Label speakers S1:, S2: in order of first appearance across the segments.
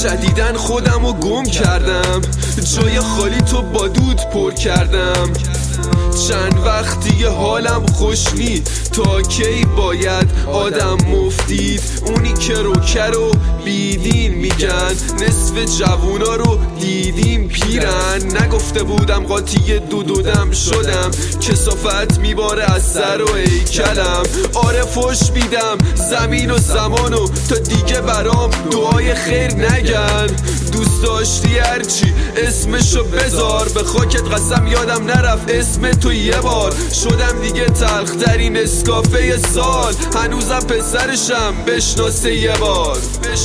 S1: جدیدن خودم رو گم کردم، جای خالی تو با دود پر کردم. چند وقتی حالم خوش نی، تا کی باید آدم مفدید؟ اونی که رو بیدین میگن، نصف جوونا رو دیدیم پیرن. نگفته بودم قاطی دودم شدم، کثافت میباره از سر و هیکلم. آره فش میدم زمین و زمانو، تا دیگه برام دعای خیر نگن. دوست داشتی هرچی اسمشو بذار، به خاکت قسم یادم نرفت اسم تو یه بار. شدم دیگه تلخترین اسکافه سال، هنوزم پسرشم بشناسه یه بار.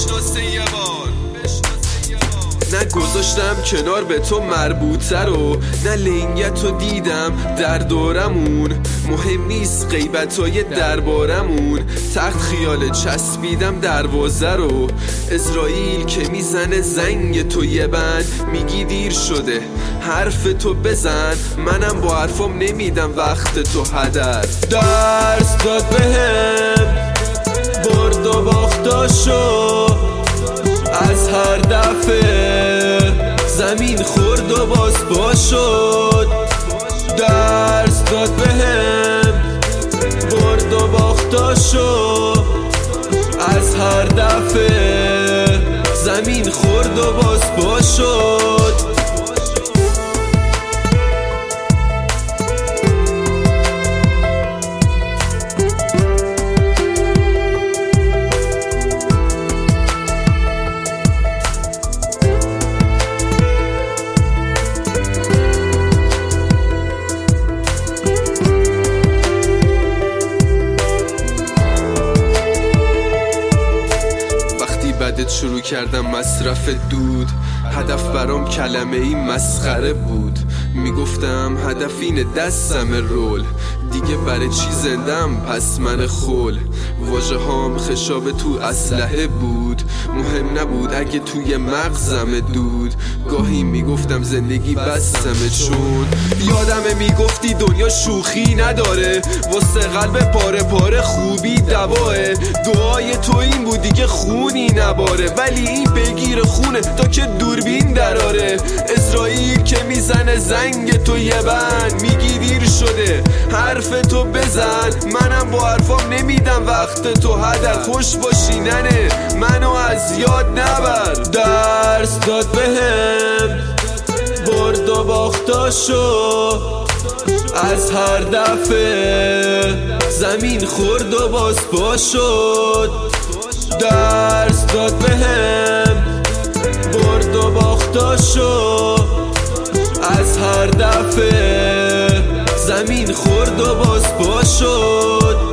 S1: نه گذاشتم کنار به تو مربوطه رو، نه لنگت رو دیدم در دورمون. مهم نیست غیبتای دربارمون، تخت خیال چسبیدم دروازه رو. اسرائیل که میزنه زنگ تو یه بند، میگی دیر شده حرف تو بزن. منم با حرفم نمیدم وقت تو هدر. درس داد بهم برد و باختاشو، از هر دفعه زمین خورد و باز پا شد. درس داد بهم برد و باختاشو، از هر دفعه زمین خورد و باز پا شد. بعدت شروع کردم مصرف دود، هدف برام کلمه ای مسخره بود. میگفتم هدف اینه دستم رول، دیگه برای چی زندم پس من خول. واژه هام خشاب تو اسلحه بود، مهم نبود اگه توی مغزم دود. گاهی میگفتم زندگی بسمه، چون یادمه میگفتی دنیا شوخی نداره، واسه قلب پاره پاره خوبی دواه. دعای تو این بود دیگه خونی نباره، ولی این بگیر خونه تا که دوربین دراره. اسرائیل که میزنه زنگ تو یه بند، میگی دیر شده حرف تو بزن. منم با حرفام نمیدم وقت تو هدر. خوش باشی ننه منو از یاد نبر. درس داد بهم برد و باختاشو، از هر دفعه زمین خورد و باز پا شد. درس داد بهم برد و باختاشو، از هر دفعه زمین خورد و باز پا شد.